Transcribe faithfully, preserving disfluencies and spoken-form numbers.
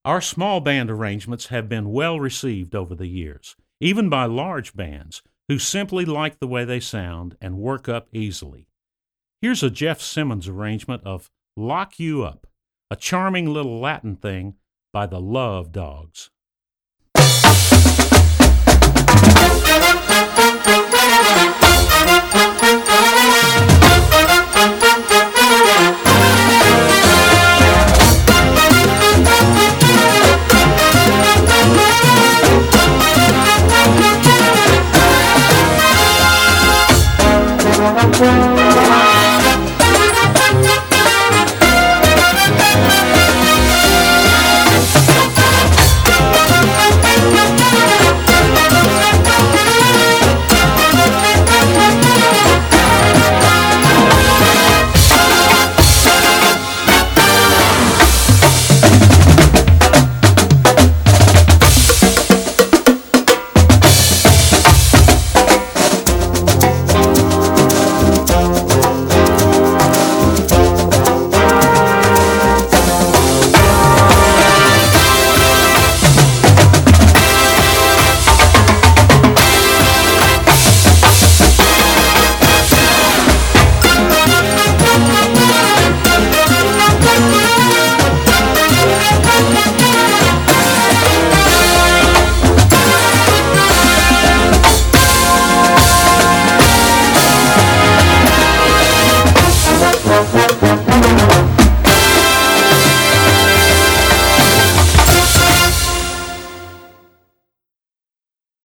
Our small band arrangements have been well received over the years, even by large bands who simply like the way they sound and work up easily. Here's a Jeff Simmons arrangement of Lock You Up, a charming little Latin thing by the Love Dogs. Thank you.